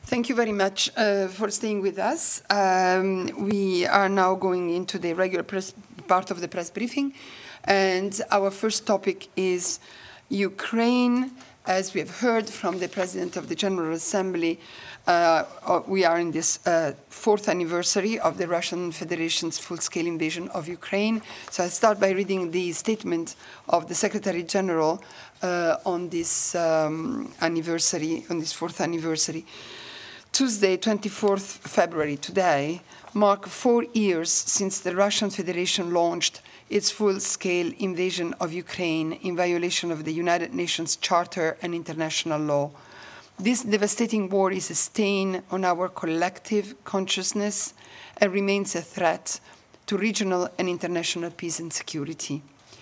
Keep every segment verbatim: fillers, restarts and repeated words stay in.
Thank you very much uh, for staying with us. Um, we are now going into the regular press part of the press briefing. And our first topic is Ukraine. As we have heard from the President of the General Assembly, uh, we are in this uh, fourth anniversary of the Russian Federation's full-scale invasion of Ukraine. So I'll start by reading the statement of the Secretary General uh, on this um, anniversary, on this fourth anniversary. Tuesday, twenty-fourth February, today, mark four years since the Russian Federation launched its full-scale invasion of Ukraine in violation of the United Nations Charter and international law. This devastating war is a stain on our collective consciousness and remains a threat to regional and international peace and security.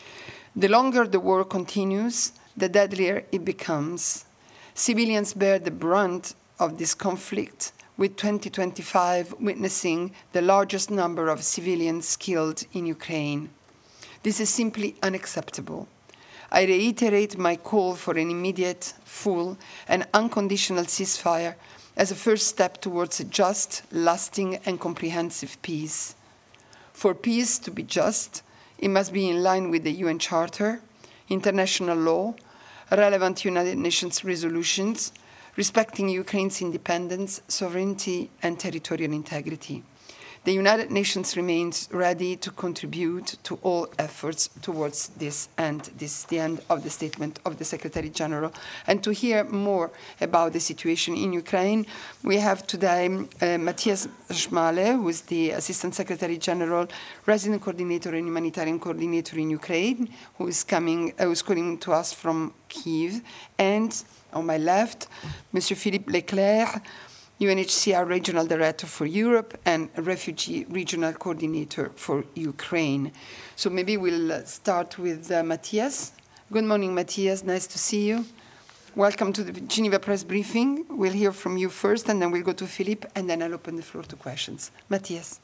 The longer the war continues, the deadlier it becomes. Civilians bear the brunt of this conflict, with twenty twenty-five witnessing the largest number of civilians killed in Ukraine. This is simply unacceptable. I reiterate my call for an immediate, full, and unconditional ceasefire as a first step towards a just, lasting, and comprehensive peace. For peace to be just, it must be in line with the U N Charter, international law, relevant United Nations resolutions, respecting Ukraine's independence, sovereignty, and territorial integrity. The United Nations remains ready to contribute to all efforts towards this end. This is the end of the statement of the Secretary General. And to hear more about the situation in Ukraine, we have today uh, Matthias Schmale, who is the Assistant Secretary General, Resident Coordinator and Humanitarian Coordinator in Ukraine, who is coming, uh, who is calling to us from Kyiv, and on my left, Monsieur Philippe Leclerc, U N H C R Regional Director for Europe and Refugee Regional Coordinator for Ukraine. So maybe we'll start with uh, Matthias. Good morning, Matthias. Nice to see you. Welcome to the Geneva Press Briefing. We'll hear from you first, and then we'll go to Philippe, and then I'll open the floor to questions. Matthias.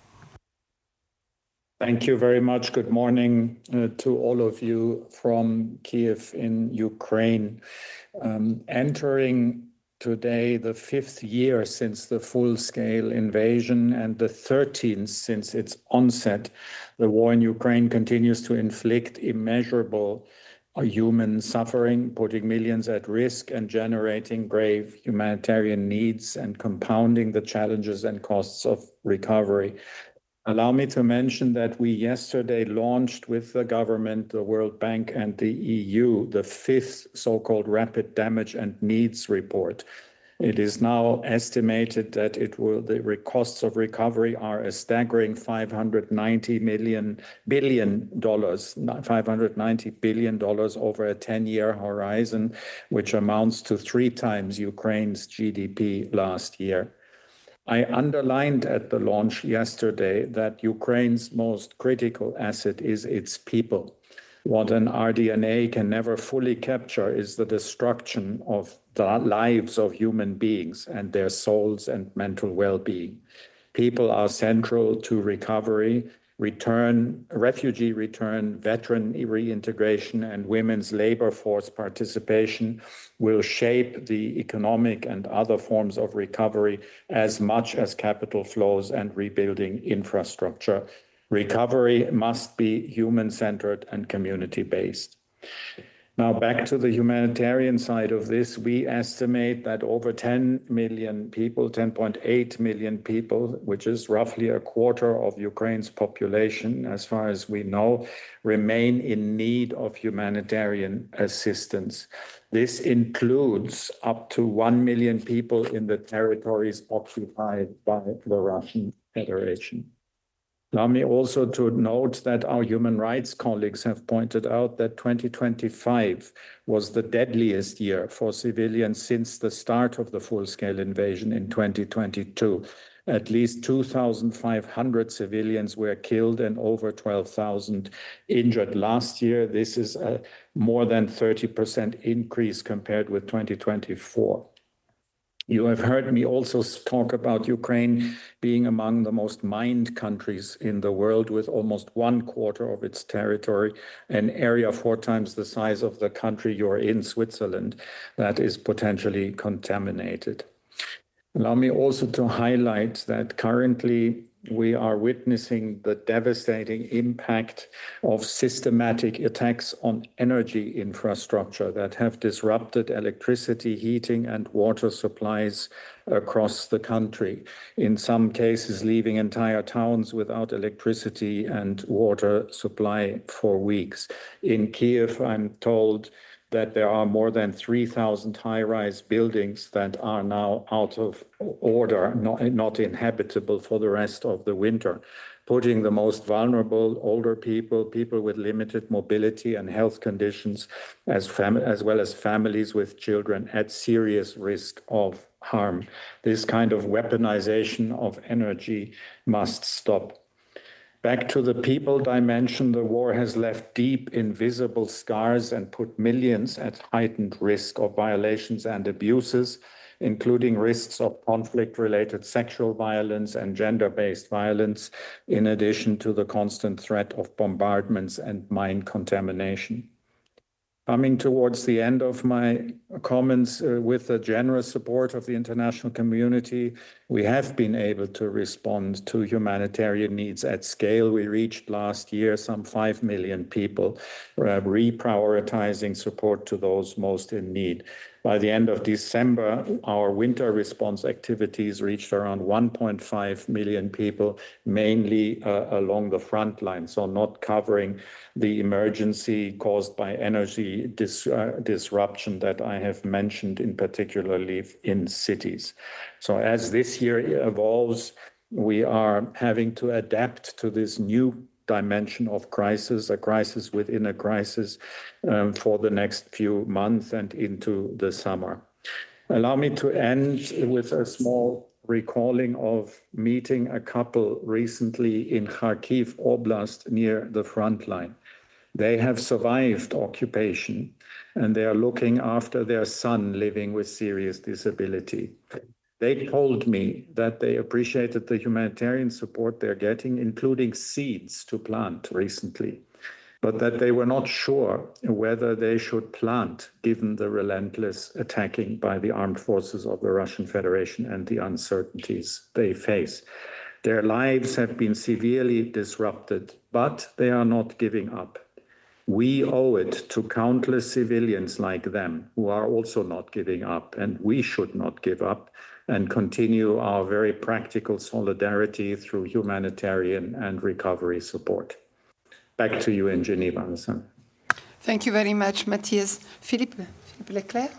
Thank you very much. Good morning uh, to all of you from Kyiv in Ukraine. Um, entering today the fifth year since the full-scale invasion and the thirteenth since its onset, the war in Ukraine continues to inflict immeasurable human suffering, putting millions at risk and generating grave humanitarian needs and compounding the challenges and costs of recovery. Allow me to mention that we yesterday launched with the government, the World Bank, and the E U the fifth so-called Rapid Damage and Needs Report. It is now estimated that it will the costs of recovery are a staggering five hundred ninety million billion dollars, five hundred ninety billion dollars over a ten-year horizon, which amounts to three times Ukraine's G D P last year. I underlined at the launch yesterday that Ukraine's most critical asset is its people. What an R D N A can never fully capture is the destruction of the lives of human beings and their souls and mental well-being. People are central to recovery, return, refugee return, veteran reintegration, and women's labor force participation will shape the economic and other forms of recovery as much as capital flows and rebuilding infrastructure. Recovery must be human-centered and community-based. Now, back to the humanitarian side of this, we estimate that over ten million people, ten point eight million people, which is roughly a quarter of Ukraine's population, as far as we know, remain in need of humanitarian assistance. This includes up to one million people in the territories occupied by the Russian Federation. Allow me also to note that our human rights colleagues have pointed out that twenty twenty-five was the deadliest year for civilians since the start of the full-scale invasion in twenty twenty-two. At least two thousand five hundred civilians were killed and over twelve thousand injured last year. This is a more than thirty percent increase compared with twenty twenty-four. You have heard me also talk about Ukraine being among the most mined countries in the world, with almost one quarter of its territory, an area four times the size of the country you're in, Switzerland, that is potentially contaminated. Allow me also to highlight that currently we are witnessing the devastating impact of systematic attacks on energy infrastructure that have disrupted electricity, heating, and water supplies across the country. In some cases, leaving entire towns without electricity and water supply for weeks. In Kiev, I'm told that there are more than three thousand high-rise buildings that are now out of order, not, not inhabitable for the rest of the winter, putting the most vulnerable, older people, people with limited mobility and health conditions, as, fam as well as families with children at serious risk of harm. This kind of weaponization of energy must stop. Back to the people dimension, the war has left deep, invisible scars and put millions at heightened risk of violations and abuses, including risks of conflict-related sexual violence and gender-based violence, in addition to the constant threat of bombardments and mine contamination. Coming towards the end of my comments, uh, with the generous support of the international community, we have been able to respond to humanitarian needs at scale. We reached last year some five million people, uh, reprioritizing support to those most in need. By the end of December, our winter response activities reached around one point five million people, mainly uh, along the front line, so not covering the emergency caused by energy dis uh, disruption that I have mentioned, in particularly in cities. So as this year evolves, we are having to adapt to this new dimension of crisis, a crisis within a crisis, um, for the next few months and into the summer. Allow me to end with a small recalling of meeting a couple recently in Kharkiv Oblast near the front line. They have survived occupation and they are looking after their son living with serious disability. They told me that they appreciated the humanitarian support they're getting, including seeds to plant recently, but that they were not sure whether they should plant given the relentless attacking by the armed forces of the Russian Federation and the uncertainties they face. Their lives have been severely disrupted, but they are not giving up. We owe it to countless civilians like them who are also not giving up, and we should not give up and continue our very practical solidarity through humanitarian and recovery support. Back to you in Geneva, Alessandra. Thank you very much, Matthias. Philippe, Philippe Leclerc.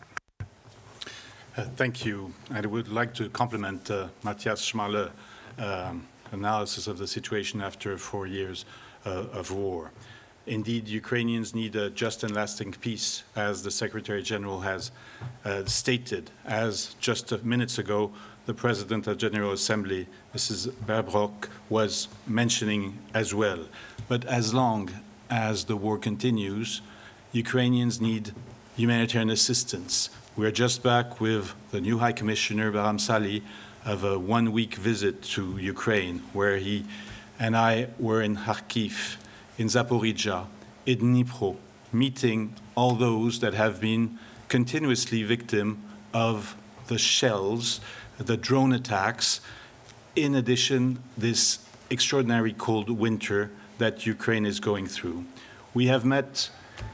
Uh, thank you. I would like to compliment uh, Matthias Schmaler's um, analysis of the situation after four years uh, of war. Indeed, Ukrainians need a just and lasting peace, as the Secretary General has uh, stated. As just minutes ago, the President of the General Assembly, Missus Baerbock, was mentioning as well. But as long as the war continues, Ukrainians need humanitarian assistance. We are just back with the new High Commissioner, Bahram Salih, of a one-week visit to Ukraine, where he and I were in Kharkiv, in Zaporizhzhia, in Dnipro, meeting all those that have been continuously victim of the shells, the drone attacks. In addition, this extraordinary cold winter that Ukraine is going through. We have met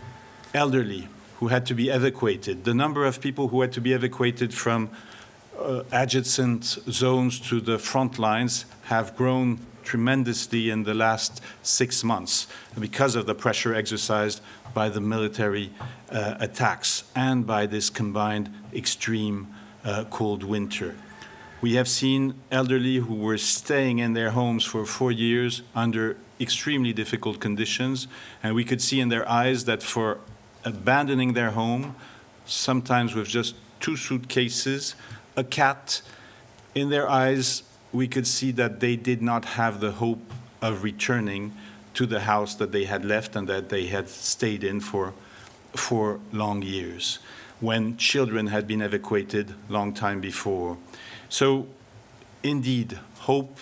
elderly who had to be evacuated. The number of people who had to be evacuated from uh, adjacent zones to the front lines have grown tremendously in the last six months because of the pressure exercised by the military uh, attacks and by this combined extreme uh, cold winter. We have seen elderly who were staying in their homes for four years under extremely difficult conditions, and we could see in their eyes that for abandoning their home, sometimes with just two suitcases, a cat, in their eyes, we could see that they did not have the hope of returning to the house that they had left and that they had stayed in for four long years, when children had been evacuated long time before. So, indeed, hope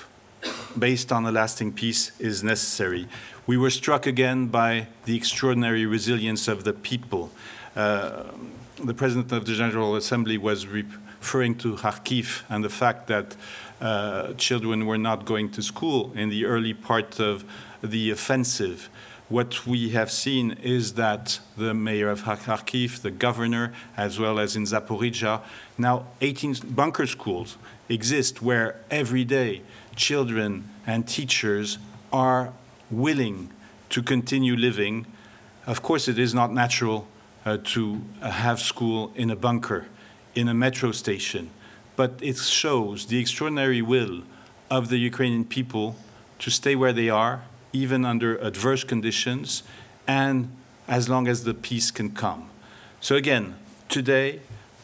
based on a lasting peace is necessary. We were struck again by the extraordinary resilience of the people. Uh, the President of the General Assembly was re referring to Kharkiv and the fact that uh, children were not going to school in the early part of the offensive. What we have seen is that the mayor of Kharkiv, the governor, as well as in Zaporizhia, now eighteen bunker schools exist where every day children and teachers are willing to continue living. Of course, it is not natural uh, to uh, have school in a bunker, in a metro station, but it shows the extraordinary will of the Ukrainian people to stay where they are, even under adverse conditions, and as long as the peace can come. So again, today,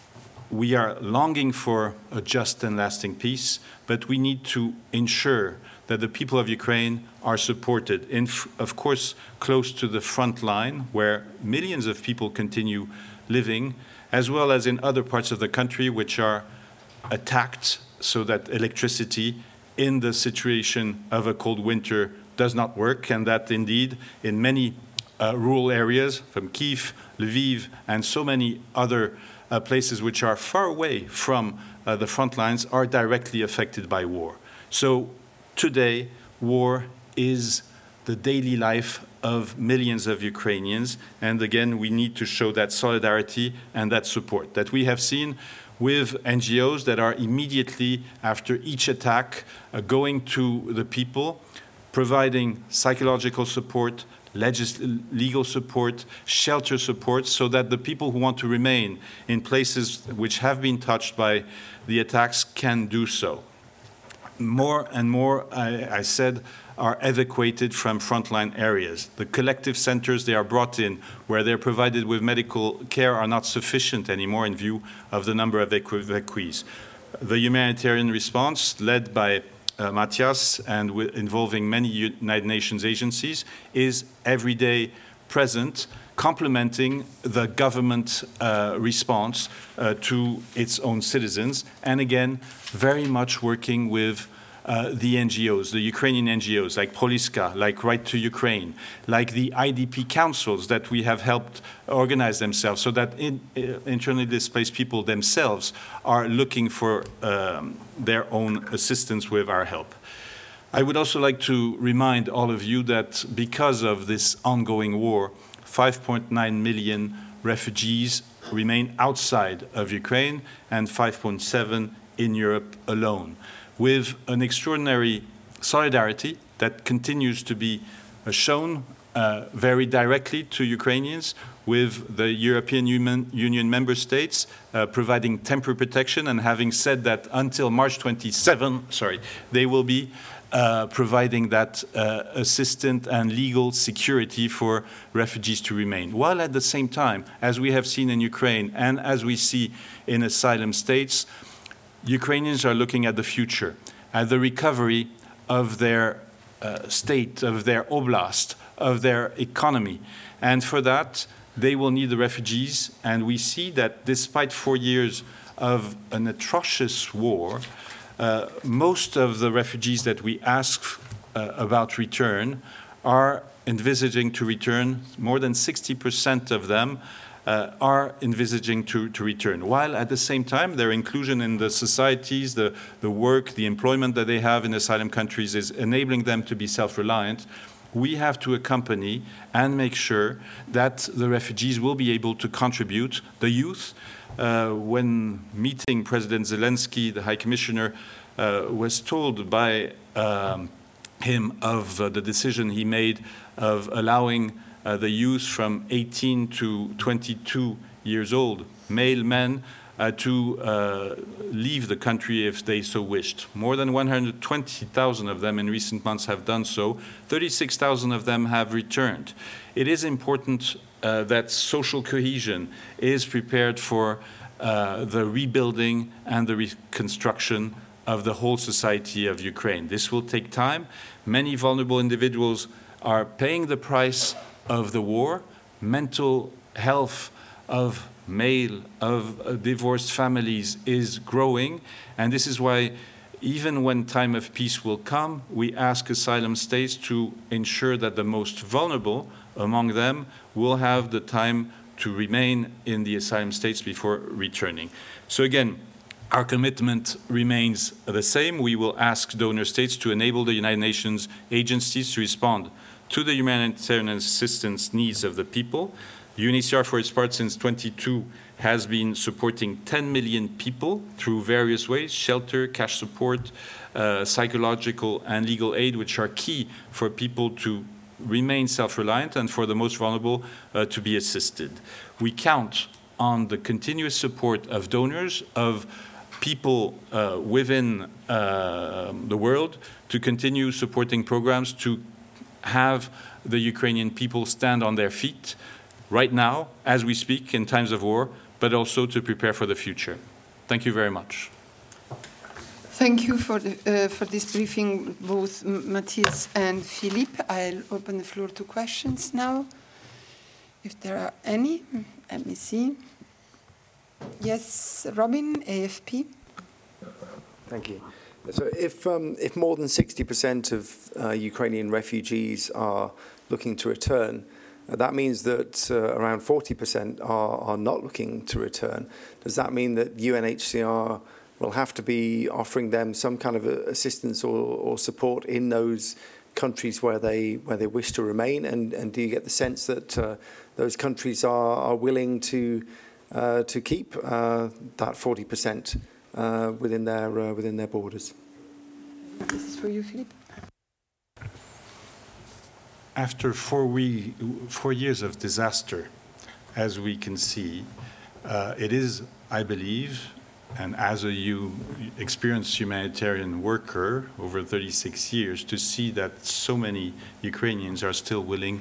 we are longing for a just and lasting peace, but we need to ensure that the people of Ukraine are supported, in, of course, close to the front line, where millions of people continue living, as well as in other parts of the country which are attacked, so that electricity in the situation of a cold winter does not work, and that indeed in many uh, rural areas, from Kyiv, Lviv, and so many other uh, places which are far away from uh, the front lines, are directly affected by war. So today, war is the daily life of millions of Ukrainians, and again, we need to show that solidarity and that support that we have seen with N G Os that are immediately after each attack uh, going to the people, providing psychological support, legis legal support, shelter support, so that the people who want to remain in places which have been touched by the attacks can do so. More and more, I, I said, are evacuated from frontline areas. The collective centers they are brought in, where they're provided with medical care, are not sufficient anymore in view of the number of evacu evacuees. The humanitarian response, led by Uh, Matthias, and involving many United Nations agencies, is every day present, complementing the government uh, response uh, to its own citizens, and again, very much working with uh, the N G Os, the Ukrainian N G Os, like Poliska, like Right to Ukraine, like the I D P councils that we have helped organize themselves, so that in, uh, internally displaced people themselves are looking for um, their own assistance with our help. I would also like to remind all of you that because of this ongoing war, five point nine million refugees remain outside of Ukraine and five point seven in Europe alone, with an extraordinary solidarity that continues to be uh, shown uh, very directly to Ukrainians, with the European Union, Union member states uh, providing temporary protection, and having said that until March twenty-seventh, sorry, they will be uh, providing that uh, assistance and legal security for refugees to remain. While at the same time, as we have seen in Ukraine and as we see in asylum states, Ukrainians are looking at the future, at the recovery of their uh, state, of their oblast, of their economy. And for that, they will need the refugees. And we see that despite four years of an atrocious war, uh, most of the refugees that we ask uh, about return are envisaging to return. More than sixty percent of them Uh, are envisaging to, to return, while at the same time their inclusion in the societies, the, the work, the employment that they have in asylum countries is enabling them to be self-reliant. We have to accompany and make sure that the refugees will be able to contribute. The youth, uh, when meeting President Zelensky, the High Commissioner, uh, was told by um, him of uh, the decision he made of allowing Uh, the youth from eighteen to twenty-two years old, male men, uh, to uh, leave the country if they so wished. More than one hundred twenty thousand of them in recent months have done so. thirty-six thousand of them have returned. It is important uh, that social cohesion is prepared for uh, the rebuilding and the reconstruction of the whole society of Ukraine. This will take time. Many vulnerable individuals are paying the price of the war. Mental health of male, of uh, divorced families is growing, and this is why even when time of peace will come, we ask asylum states to ensure that the most vulnerable among them will have the time to remain in the asylum states before returning. So again, Our commitment remains the same. We will ask donor states to enable the United Nations agencies to respond to the humanitarian assistance needs of the people. U N H C R, for its part, since twenty-two, has been supporting ten million people through various ways: shelter, cash support, uh, psychological and legal aid, which are key for people to remain self-reliant and for the most vulnerable uh, to be assisted. We count on the continuous support of donors, of people uh, within uh, the world, to continue supporting programs to have the Ukrainian people stand on their feet right now, as we speak, in times of war, but also to prepare for the future. Thank you very much. Thank you for, the, uh, for this briefing, both Matthias and Philippe. I'll open the floor to questions now, if there are any. Let me see. Yes, Robin, A F P. Thank you. So if, um, if more than sixty percent of uh, Ukrainian refugees are looking to return, uh, that means that uh, around forty percent are, are not looking to return. Does that mean that U N H C R will have to be offering them some kind of assistance or, or support in those countries where they where they wish to remain? And, and do you get the sense that uh, those countries are, are willing to uh, to keep uh, that forty percent uh, within their uh, within their borders? This is for you, Philippe. After four, we, four years of disaster, as we can see, uh, it is, I believe, and as a you experienced humanitarian worker over thirty-six years, to see that so many Ukrainians are still willing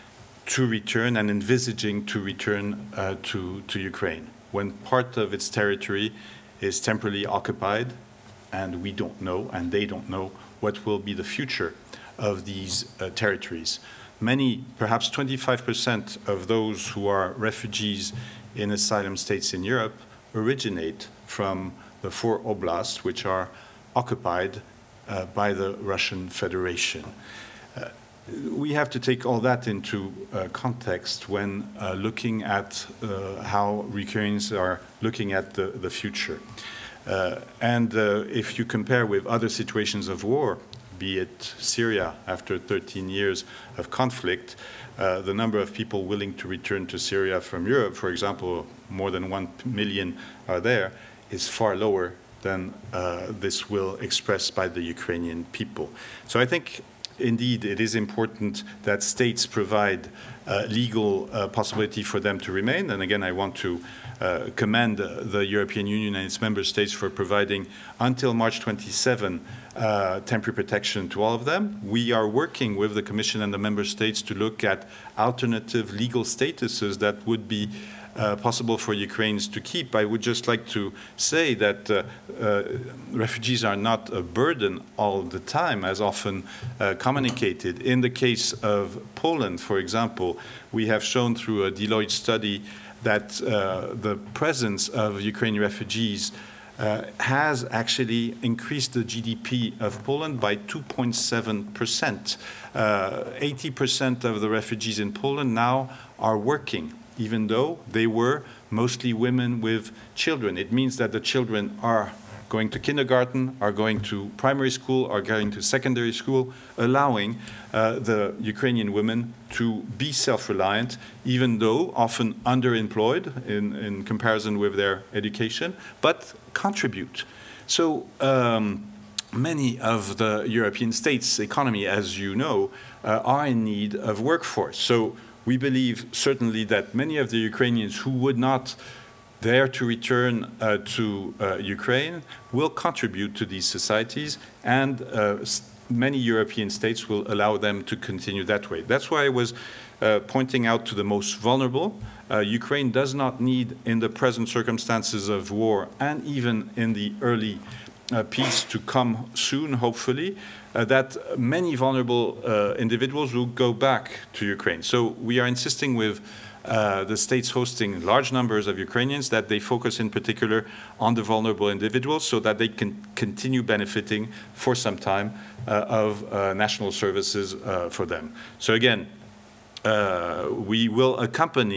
to return and envisaging to return uh, to, to Ukraine, when part of its territory is temporarily occupied, and we don't know, and they don't know, what will be the future of these uh, territories. Many, perhaps twenty-five percent of those who are refugees in asylum states in Europe originate from the four oblasts which are occupied uh, by the Russian Federation. Uh, we have to take all that into uh, context when uh, looking at uh, how Ukrainians are looking at the, the future. Uh, and uh, if you compare with other situations of war, be it Syria after thirteen years of conflict, uh, the number of people willing to return to Syria from Europe, for example, more than one million are there, is far lower than uh, this will expressed by the Ukrainian people. So I think, indeed, it is important that states provide uh, legal uh, possibility for them to remain. And again, I want to uh, commend uh, the European Union and its member states for providing, until March twenty-seventh, uh, temporary protection to all of them. We are working with the Commission and the member states to look at alternative legal statuses that would be Uh, possible for Ukrainians to keep. I would just like to say that uh, uh, refugees are not a burden all the time, as often uh, communicated. In the case of Poland, for example, we have shown through a Deloitte study that uh, the presence of Ukrainian refugees uh, has actually increased the G D P of Poland by two point seven percent. Uh, eighty percent of the refugees in Poland now are working, even though they were mostly women with children. It means that the children are going to kindergarten, are going to primary school, are going to secondary school, allowing uh, the Ukrainian women to be self-reliant, even though often underemployed in, in comparison with their education, but contribute. So um, many of the European states' economy, as you know, uh, are in need of workforce. So we believe certainly that many of the Ukrainians who would not dare to return uh, to uh, Ukraine will contribute to these societies, and uh, many European states will allow them to continue that way. That's why I was uh, pointing out to the most vulnerable. Uh, Ukraine does not need, in the present circumstances of war, and even in the early uh, peace to come soon, hopefully, Uh, that many vulnerable uh, individuals will go back to Ukraine. So we are insisting with uh, the states hosting large numbers of Ukrainians that they focus in particular on the vulnerable individuals so that they can continue benefiting for some time uh, of uh, national services uh, for them. So again, uh, we will accompany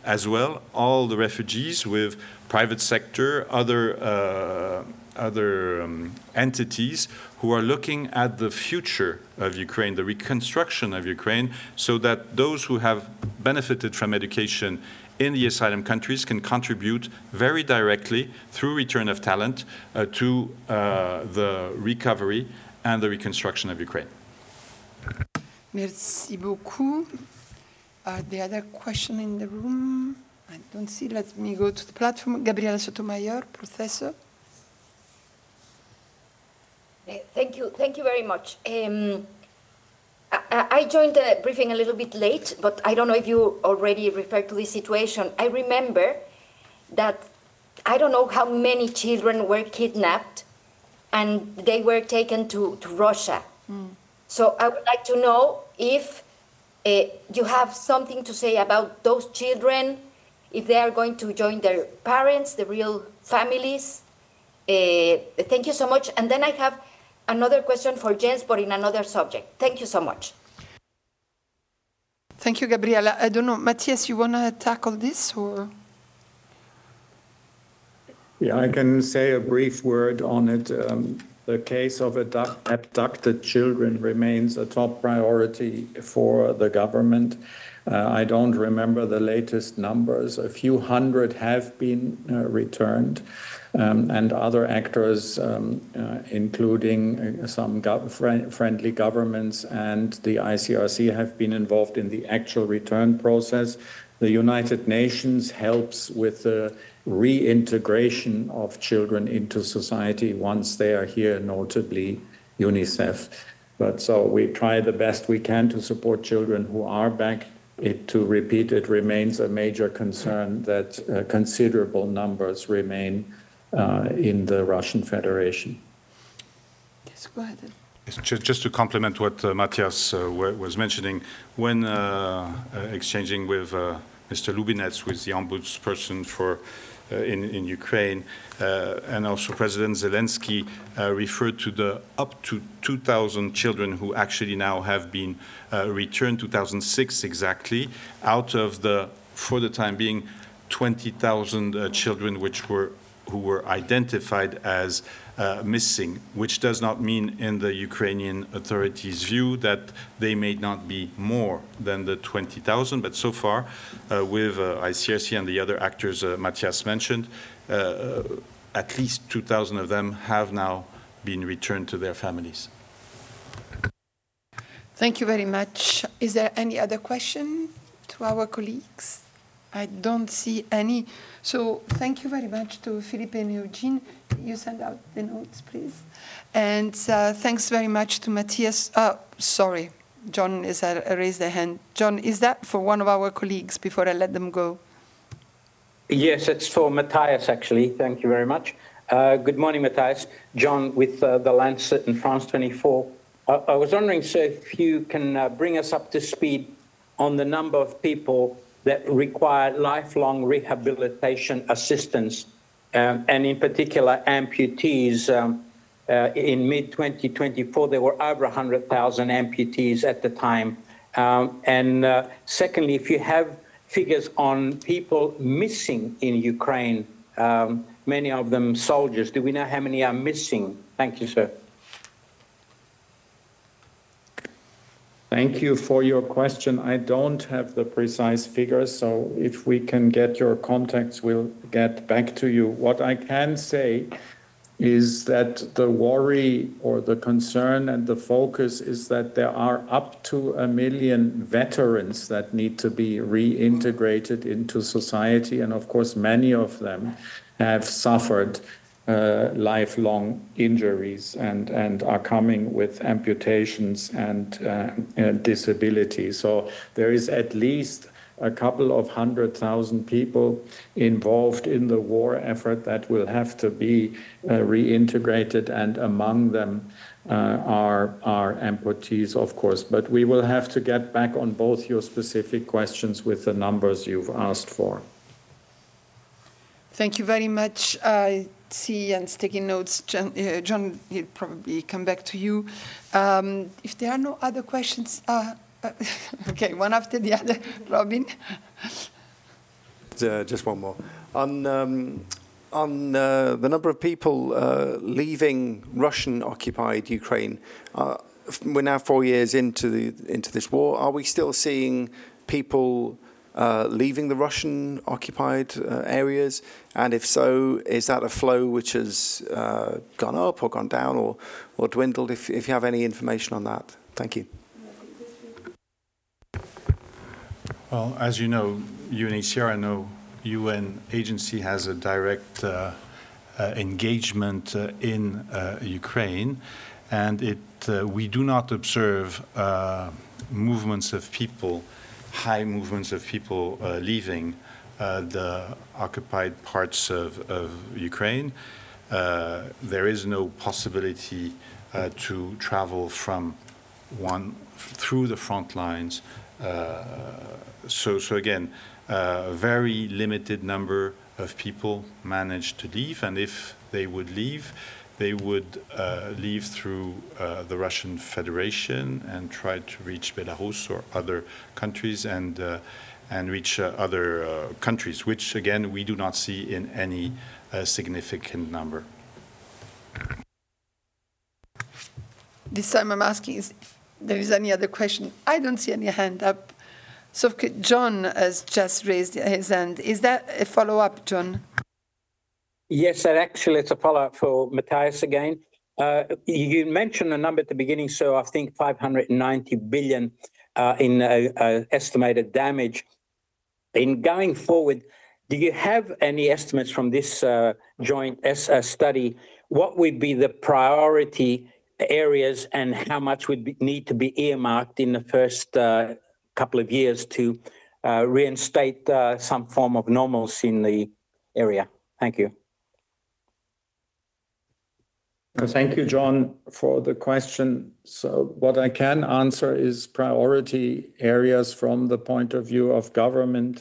as well all the refugees with private sector, other uh, other um, entities who are looking at the future of Ukraine, the reconstruction of Ukraine, so that those who have benefited from education in the asylum countries can contribute very directly through return of talent uh, to uh, the recovery and the reconstruction of Ukraine. Merci beaucoup. Are there other questions in the room? I don't see. Let me go to the platform. Gabriela Sotomayor, professor. Uh, thank you. Thank you very much. Um, I, I joined the briefing a little bit late, but I don't know if you already referred to this situation. I remember that I don't know how many children were kidnapped and they were taken to, to Russia. Mm. So I would like to know if uh, you have something to say about those children, if they are going to join their parents, the real families. Uh, thank you so much. And then I have another question for Jens, but in another subject. Thank you so much. Thank you, Gabriela. I don't know, Matthias, you want to tackle this or? Yeah, I can say a brief word on it. Um, the case of abduct abducted children remains a top priority for the government. Uh, I don't remember the latest numbers. A few hundred have been uh, returned. Um, and other actors, um, uh, including uh, some gov friend friendly governments and the I C R C, have been involved in the actual return process. The United Nations helps with the reintegration of children into society once they are here, notably UNICEF. But so we try the best we can to support children who are back. It, to repeat, it remains a major concern that uh, considerable numbers remain Uh, in the Russian Federation. Yes, go ahead. Just, just to complement what uh, Matthias uh, was mentioning, when uh, uh, exchanging with uh, Mister Lubinets, who is the ombudsperson for uh, in, in Ukraine, uh, and also President Zelensky uh, referred to the up to two thousand children who actually now have been uh, returned, two thousand six exactly, out of the, for the time being, twenty thousand uh, children which were who were identified as uh, missing, which does not mean in the Ukrainian authorities' view that they may not be more than the twenty thousand, but so far uh, with uh, I C R C and the other actors uh, Matthias mentioned, uh, at least two thousand of them have now been returned to their families. Thank you very much. Is there any other question to our colleagues? I don't see any. So thank you very much to Philippe and Eugene. You send out the notes, please. And uh, thanks very much to Matthias. Uh, sorry, John is uh, raised a hand. John, is that for one of our colleagues before I let them go? Yes, it's for Matthias, actually. Thank you very much. Uh, good morning, Matthias. John with uh, The Lancet and France twenty-four. Uh, I was wondering, sir, if you can uh, bring us up to speed on the number of people that require lifelong rehabilitation assistance, um, and in particular amputees. Um, uh, in mid twenty twenty-four, there were over one hundred thousand amputees at the time. Um, and uh, secondly, if you have figures on people missing in Ukraine, um, many of them soldiers, do we know how many are missing? Thank you, sir. Thank you for your question. I don't have the precise figures, so if we can get your contacts, we'll get back to you. What I can say is that the worry or the concern and the focus is that there are up to a million veterans that need to be reintegrated into society. And of course, many of them have suffered Uh, lifelong injuries and, and are coming with amputations and, uh, and disability. So there is at least a couple of hundred thousand people involved in the war effort that will have to be uh, reintegrated, and among them uh, are, are amputees, of course. But we will have to get back on both your specific questions with the numbers you've asked for. Thank you very much. I see and taking notes. John, uh, John, he'll probably come back to you. Um, if there are no other questions, uh, uh, okay, one after the other. Robin? Uh, just one more. On, um, on uh, the number of people uh, leaving Russian-occupied Ukraine, uh, we're now four years into the into this war. Are we still seeing people uh, leaving the Russian-occupied uh, areas? And if so, is that a flow which has uh, gone up or gone down or, or dwindled? If, if you have any information on that. Thank you. Well, as you know, U N H C R, no U N agency, has a direct uh, uh, engagement uh, in uh, Ukraine, and it uh, we do not observe uh, movements of people, high movements of people uh, leaving uh, the occupied parts of, of Ukraine. Uh, there is no possibility uh, to travel from one through the front lines. Uh, so, so again, a uh, very limited number of people managed to leave, and if they would leave, they would uh, leave through uh, the Russian Federation and try to reach Belarus or other countries and uh, and reach uh, other uh, countries, which again we do not see in any uh, significant number. This time I'm asking is if there is any other question. I don't see any hand up. So John has just raised his hand. Is that a follow-up, John? Yes, and actually it's a follow-up for Matthias again. Uh, you mentioned a number at the beginning, so I think five hundred ninety billion uh, in uh, uh, estimated damage. In going forward, do you have any estimates from this uh, joint S uh, study? What would be the priority areas and how much would be, need to be earmarked in the first uh, couple of years to uh, reinstate uh, some form of normalcy in the area? Thank you. Thank you, John, for the question. So what I can answer is priority areas from the point of view of government,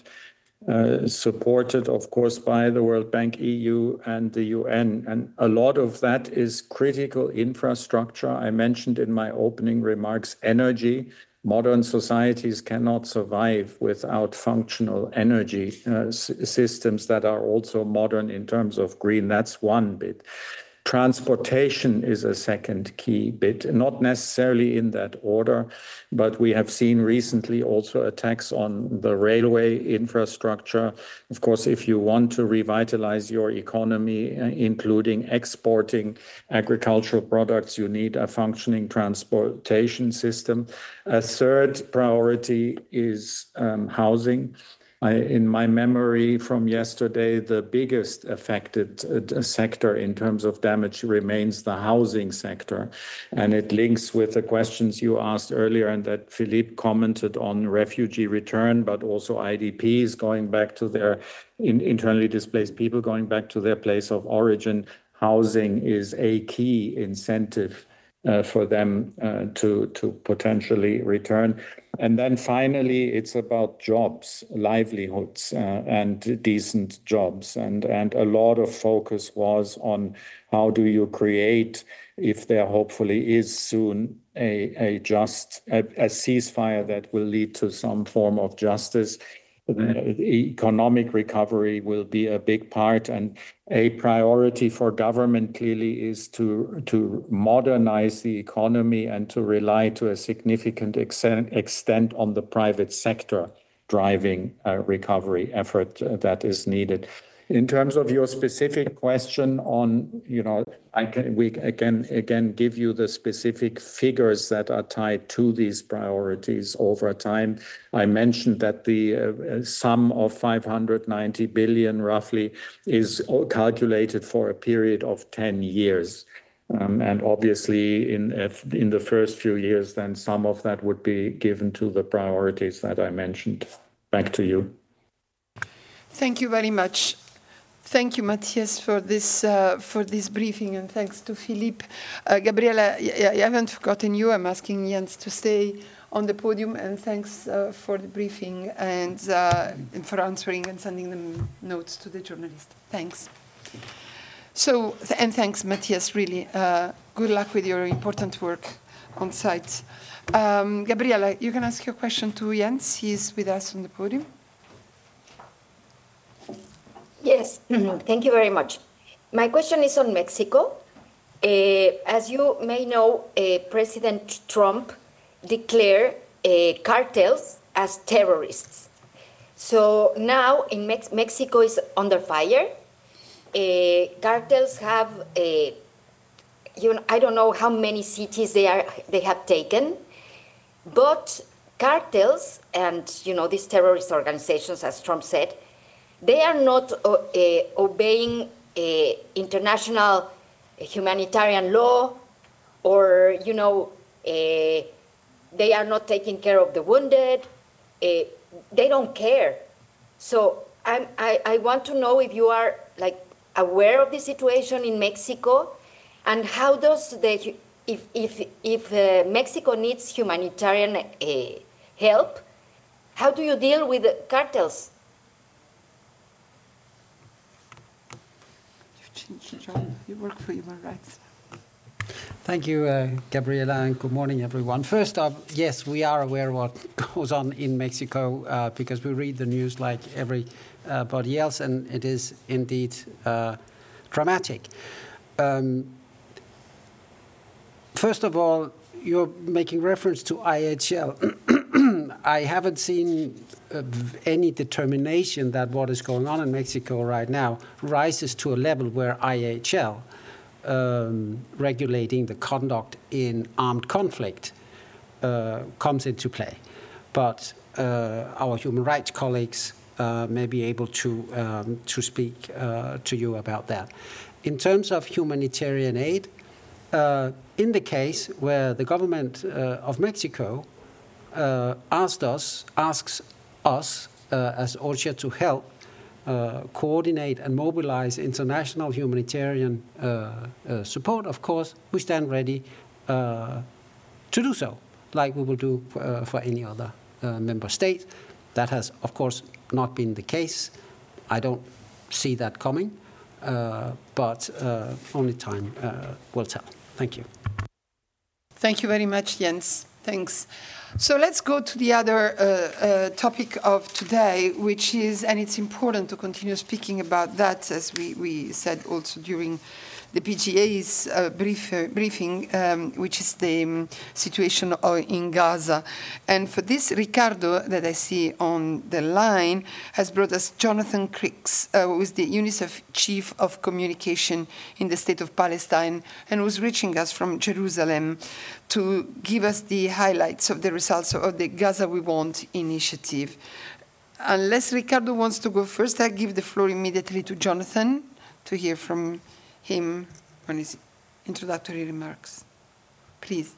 uh, supported, of course, by the World Bank, E U, and the U N. And a lot of that is critical infrastructure. I mentioned in my opening remarks energy. Modern societies cannot survive without functional energy uh, systems that are also modern in terms of green. That's one bit. Transportation is a second key bit, not necessarily in that order, but we have seen recently also attacks on the railway infrastructure. Of course, if you want to revitalize your economy, including exporting agricultural products, you need a functioning transportation system. A third priority is um, housing. I, in my memory from yesterday, the biggest affected uh, sector in terms of damage remains the housing sector. And it links with the questions you asked earlier and that Philippe commented on refugee return, but also I D Ps going back to their in, internally displaced people going back to their place of origin. Housing is a key incentive Uh, for them uh, to, to potentially return. And then finally, it's about jobs, livelihoods, uh, and decent jobs. And, and a lot of focus was on how do you create, if there hopefully is soon a, a just, a, a ceasefire that will lead to some form of justice. The economic recovery will be a big part, and a priority for government clearly is to, to modernize the economy and to rely to a significant extent, extent on the private sector driving a recovery effort uh, that is needed. In terms of your specific question on, you know, I can, we can again give you the specific figures that are tied to these priorities over time. I mentioned that the uh, sum of five hundred ninety billion roughly is calculated for a period of ten years. Um, and obviously in, in the first few years, then some of that would be given to the priorities that I mentioned. Back to you. Thank you very much. Thank you, Matthias, for this uh, for this briefing, and thanks to Philippe. Uh, Gabriela, I, I haven't forgotten you. I'm asking Jens to stay on the podium, and thanks uh, for the briefing and, uh, and for answering and sending them notes to the journalist. Thanks. So, th and thanks, Matthias, really. Uh, good luck with your important work on site. Um, Gabriela, you can ask your question to Jens. He's with us on the podium. Yes, thank you very much. My question is on Mexico. Uh, as you may know, uh, President Trump declared uh, cartels as terrorists. So now in Mex- Mexico is under fire. Uh, cartels have, uh, you know, I don't know how many cities they are they have taken, but cartels and you know these terrorist organizations, as Trump said, they are not uh, uh, obeying uh, international humanitarian law, or you know, uh, they are not taking care of the wounded. Uh, they don't care. So I'm, I, I want to know if you are like aware of the situation in Mexico, and how does the if if if uh, Mexico needs humanitarian uh, help, how do you deal with the cartels? John, you work for human rights. Thank you, uh, Gabriela, and good morning, everyone. First up, yes, we are aware of what goes on in Mexico uh, because we read the news like everybody else, and it is indeed uh, dramatic. Um, first of all, you're making reference to I H L. I haven't seen uh, any determination that what is going on in Mexico right now rises to a level where I H L, um, regulating the conduct in armed conflict, uh, comes into play. But uh, our human rights colleagues uh, may be able to, um, to speak uh, to you about that. In terms of humanitarian aid, uh, in the case where the government uh, of Mexico Uh, asked us, asks us uh, as OCHA to help uh, coordinate and mobilize international humanitarian uh, uh, support, of course, we stand ready uh, to do so, like we will do uh, for any other uh, member state. That has, of course, not been the case. I don't see that coming, uh, but uh, only time uh, will tell. Thank you. Thank you very much, Jens. Thanks. So let's go to the other uh, uh, topic of today, which is, and it's important to continue speaking about that, as we, we said also during the P G A's uh, brief, uh, briefing, um, which is the um, situation in Gaza. And for this, Ricardo, that I see on the line, has brought us Jonathan Cricks, uh, who is the UNICEF Chief of Communication in the State of Palestine, and who's reaching us from Jerusalem to give us the highlights of the results of the Gaza We Want initiative. Unless Ricardo wants to go first, I'll give the floor immediately to Jonathan to hear from him on his introductory remarks. Please.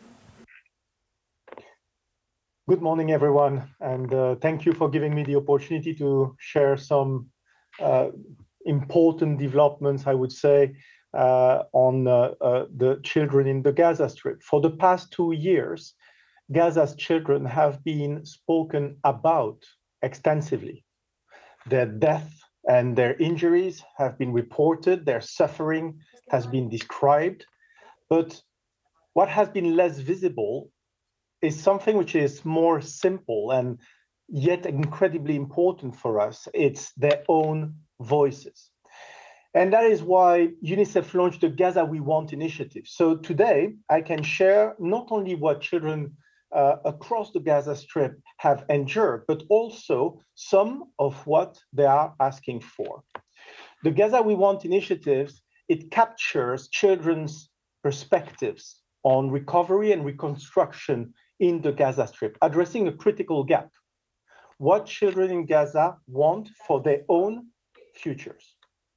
Good morning, everyone, and uh, thank you for giving me the opportunity to share some uh, important developments, I would say, uh, on uh, uh, the children in the Gaza Strip. For the past two years, Gaza's children have been spoken about extensively. Their death and their injuries have been reported, their suffering has been described, but what has been less visible is something which is more simple and yet incredibly important for us. It's their own voices. And that is why UNICEF launched the Gaza We Want initiative. So today, I can share not only what children uh, across the Gaza Strip have endured, but also some of what they are asking for. The Gaza We Want initiative, it captures children's perspectives on recovery and reconstruction in the Gaza Strip, addressing a critical gap. What children in Gaza want for their own futures.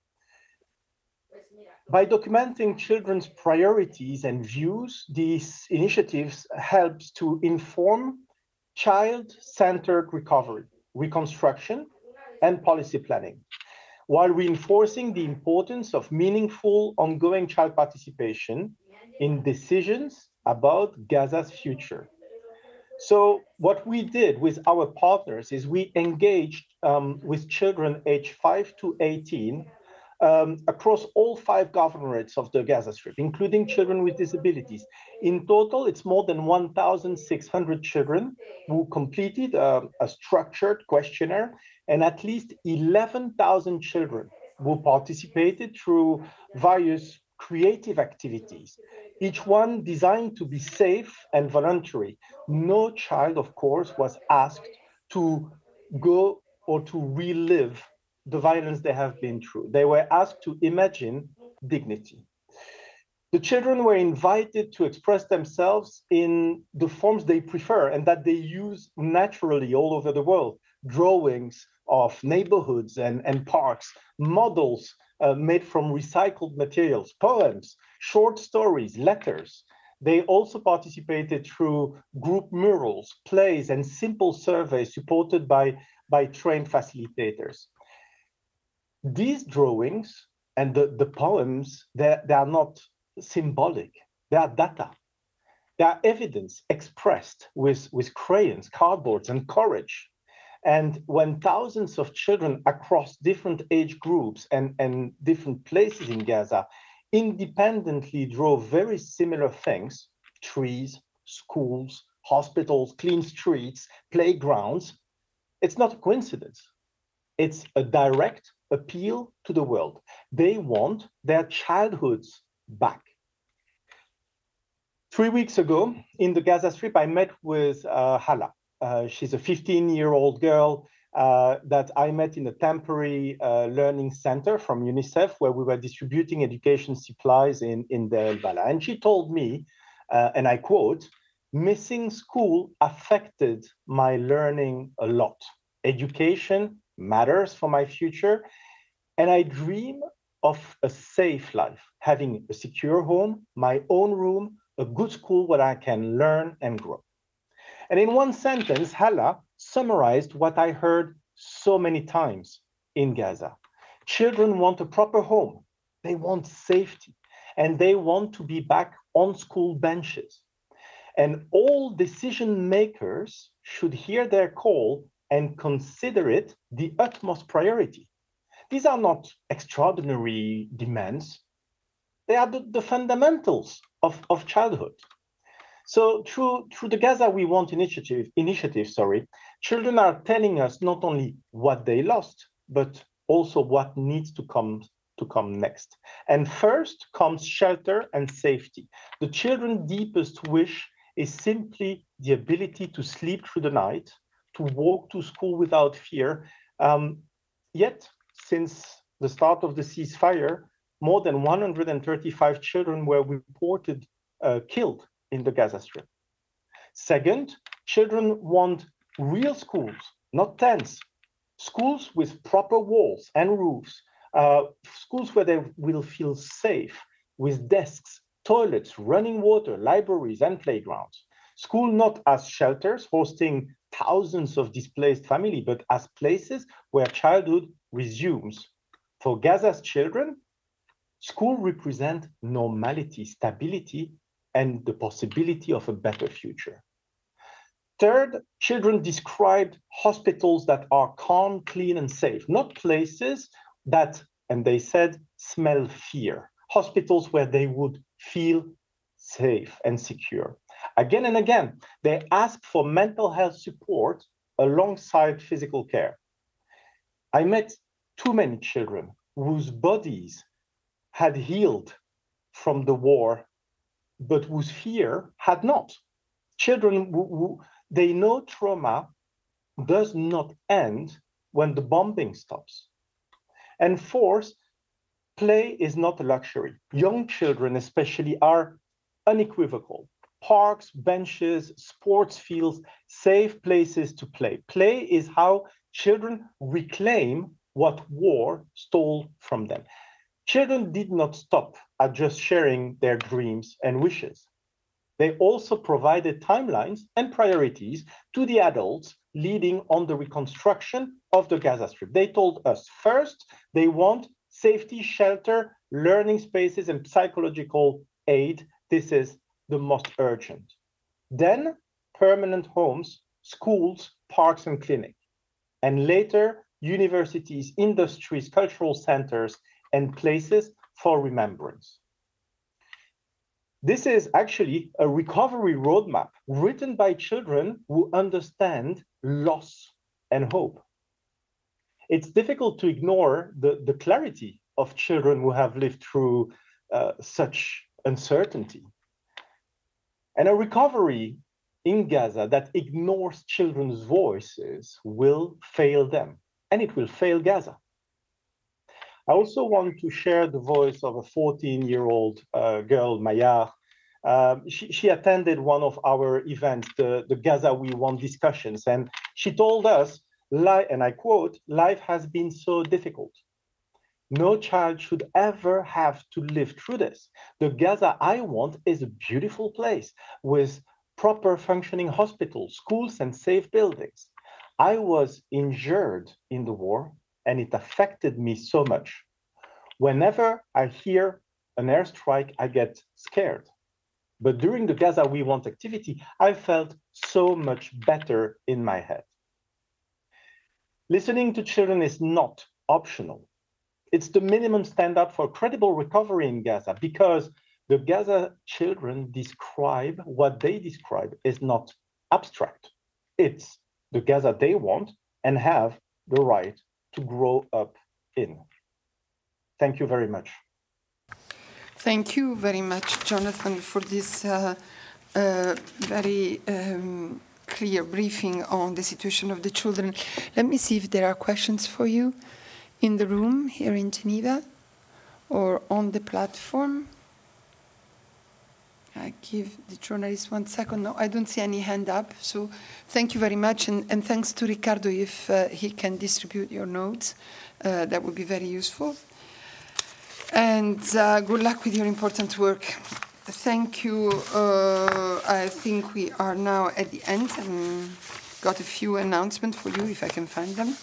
By documenting children's priorities and views, these initiatives helps to inform child-centered recovery, reconstruction, and policy planning, while reinforcing the importance of meaningful, ongoing child participation in decisions about Gaza's future. So what we did with our partners is we engaged um, with children aged five to eighteen um, across all five governorates of the Gaza Strip, including children with disabilities. In total, it's more than one thousand six hundred children who completed a, a structured questionnaire and at least eleven thousand children who participated through various creative activities, each one designed to be safe and voluntary. No child, of course, was asked to go or to relive the violence they have been through. They were asked to imagine dignity. The children were invited to express themselves in the forms they prefer and that they use naturally all over the world. Drawings of neighborhoods and, and parks, models uh, made from recycled materials, poems, short stories, letters. They also participated through group murals, plays, and simple surveys supported by, by trained facilitators. These drawings and the, the poems, they, they are not symbolic, they are data. They are evidence expressed with, with crayons, cardboards, and courage. And when thousands of children across different age groups and, and different places in Gaza independently draw very similar things, trees, schools, hospitals, clean streets, playgrounds, it's not a coincidence. It's a direct appeal to the world. They want their childhoods back. Three weeks ago in the Gaza Strip, I met with uh, Hala. Uh, she's a fifteen-year-old girl uh, that I met in a temporary uh, learning center from UNICEF, where we were distributing education supplies in, in Deir el-Bala. And she told me, uh, and I quote, "Missing school affected my learning a lot. Education matters for my future, and I dream of a safe life, having a secure home, my own room, a good school where I can learn and grow." And in one sentence, Hala summarized what I heard so many times in Gaza. Children want a proper home, they want safety, and they want to be back on school benches. And all decision makers should hear their call and consider it the utmost priority. These are not extraordinary demands. They are the, the fundamentals of, of childhood. So through, through the Gaza We Want initiative, initiative, sorry, children are telling us not only what they lost, but also what needs to come, to come next. And first comes shelter and safety. The children's deepest wish is simply the ability to sleep through the night, to walk to school without fear. Um, yet, since the start of the ceasefire, more than one hundred thirty-five children were reported uh, killed in the Gaza Strip. Second, children want real schools, not tents. Schools with proper walls and roofs, uh, schools where they will feel safe, with desks, toilets, running water, libraries, and playgrounds. School not as shelters hosting thousands of displaced families, but as places where childhood resumes. For Gaza's children, school represents normality, stability, and the possibility of a better future. Third, children described hospitals that are calm, clean, and safe, not places that, and they said, smell fear. Hospitals where they would feel safe and secure. Again and again, they ask for mental health support alongside physical care. I met too many children whose bodies had healed from the war, but whose fear had not. Children who, who they know trauma does not end when the bombing stops. And fourth, play is not a luxury. Young children especially are unequivocal. Parks, benches, sports fields, safe places to play. Play is how children reclaim what war stole from them. Children did not stop at just sharing their dreams and wishes. They also provided timelines and priorities to the adults leading on the reconstruction of the Gaza Strip. They told us first, they want safety, shelter, learning spaces, and psychological aid. This is the most urgent. Then permanent homes, schools, parks, and clinics. And later, universities, industries, cultural centers, and places for remembrance. This is actually a recovery roadmap written by children who understand loss and hope. it's difficult to ignore the, the clarity of children who have lived through uh, such uncertainty. And a recovery in Gaza that ignores children's voices will fail them, and it will fail Gaza. I also want to share the voice of a fourteen-year-old uh, girl, Mayar. Uh, she, she attended one of our events, the, the Gaza We Want discussions, and she told us, and I quote, "Life has been so difficult. No child should ever have to live through this. The Gaza I want is a beautiful place with proper functioning hospitals, schools, and safe buildings. I was injured in the war, and it affected me so much. Whenever I hear an airstrike, I get scared. But during the Gaza We Want activity, I felt so much better in my head." Listening to children is not optional. It's the minimum standard for credible recovery in Gaza, because the Gaza children describe what they describe is not abstract. It's the Gaza they want and have the right to grow up in. Thank you very much. Thank you very much, Jonathan, for this uh, uh, very um, clear briefing on the situation of the children. Let me see if there are questions for you in the room here in Geneva or on the platform. I give the journalist one second. No, I don't see any hand up. So thank you very much. And, and thanks to Ricardo, if uh, he can distribute your notes, uh, that would be very useful. And uh, good luck with your important work. Thank you. Uh, I think we are now at the end and got a few announcements for you, if I can find them.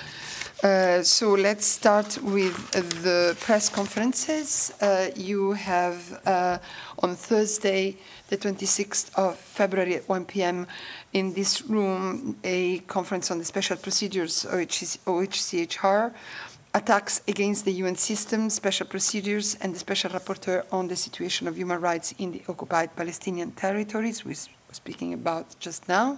Uh, so let's start with uh, the press conferences. Uh, you have uh, on Thursday, the twenty-sixth of February at one p m in this room, a conference on the special procedures, O H C H R, attacks against the U N system, special procedures, and the special rapporteur on the situation of human rights in the occupied Palestinian territories, we were speaking about just now.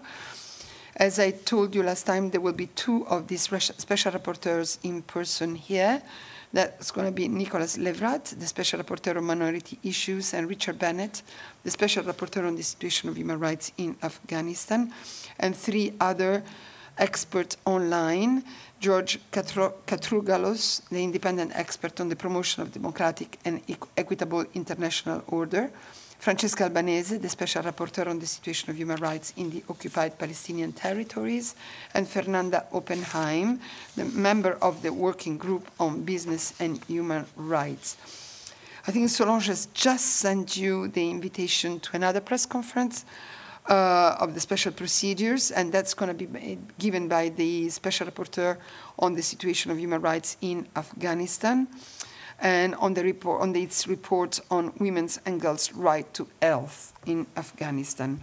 As I told you last time, there will be two of these special rapporteurs in person here. That's going to be Nicolas Levrat, the special rapporteur on minority issues, and Richard Bennett, the special rapporteur on the situation of human rights in Afghanistan, and three other experts online: George Katrougalos, the independent expert on the promotion of democratic and equitable international order; Francesca Albanese, the special rapporteur on the situation of human rights in the occupied Palestinian territories; and Fernanda Oppenheim, the member of the working group on business and human rights. I think Solange has just sent you the invitation to another press conference uh, of the special procedures, and that's going to be given by the special rapporteur on the situation of human rights in Afghanistan, and on the report, on the, its report on women's and girls' right to health in Afghanistan.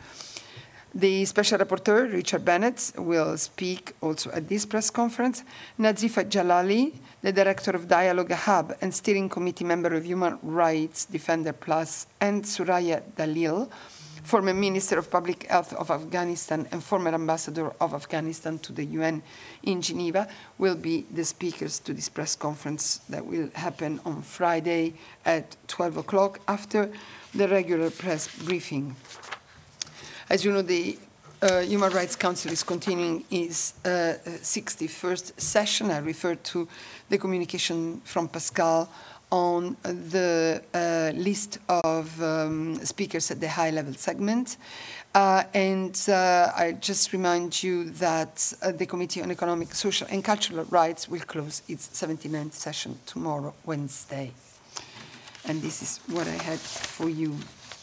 The special rapporteur, Richard Bennett, will speak also at this press conference. Nazifa Jalali, the director of Dialogue Hub and steering committee member of Human Rights Defender Plus, and Suraya Dalil, former Minister of Public Health of Afghanistan and former Ambassador of Afghanistan to the U N in Geneva, will be the speakers to this press conference that will happen on Friday at twelve o'clock after the regular press briefing. As you know, the uh, Human Rights Council is continuing its uh, sixty-first session. I refer to the communication from Pascal on the uh, list of um, speakers at the high-level segment. Uh, and uh, I just remind you that uh, the Committee on Economic, Social and Cultural Rights will close its seventy-ninth session tomorrow, Wednesday. And this is what I had for you.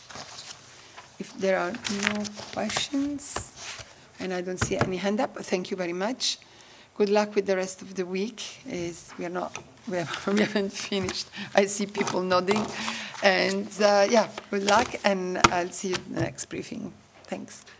If there are no questions, and I don't see any hand up, thank you very much. Good luck with the rest of the week. Is we are not, we, have, we haven't finished. I see people nodding, and uh, yeah, good luck, and I'll see you in the next briefing. Thanks.